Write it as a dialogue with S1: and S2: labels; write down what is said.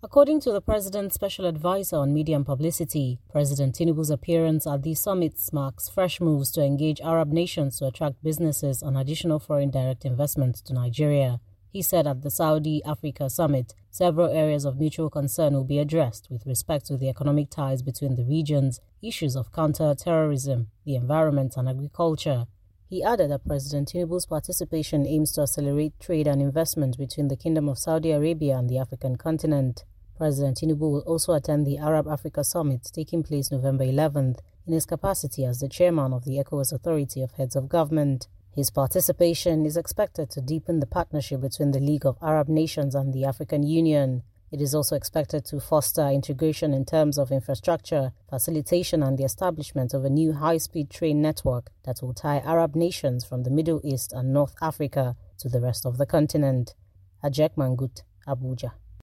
S1: According to the President's Special Advisor on Media and Publicity, President Tinubu's appearance at the summit marks fresh moves to engage Arab nations to attract businesses and additional foreign direct investment to Nigeria. He said at the Saudi Africa Summit, several areas of mutual concern will be addressed with respect to the economic ties between the regions, issues of counter-terrorism, the environment and agriculture. He added that President Tinubu's participation aims to accelerate trade and investment between the Kingdom of Saudi Arabia and the African continent. President Tinubu will also attend the Arab Africa Summit taking place November 11th in his capacity as the chairman of the ECOWAS Authority of Heads of Government. His participation is expected to deepen the partnership between the League of Arab Nations and the African Union. It is also expected to foster integration in terms of infrastructure, facilitation and the establishment of a new high-speed train network that will tie Arab nations from the Middle East and North Africa to the rest of the continent. Ajek Mangut, Abuja.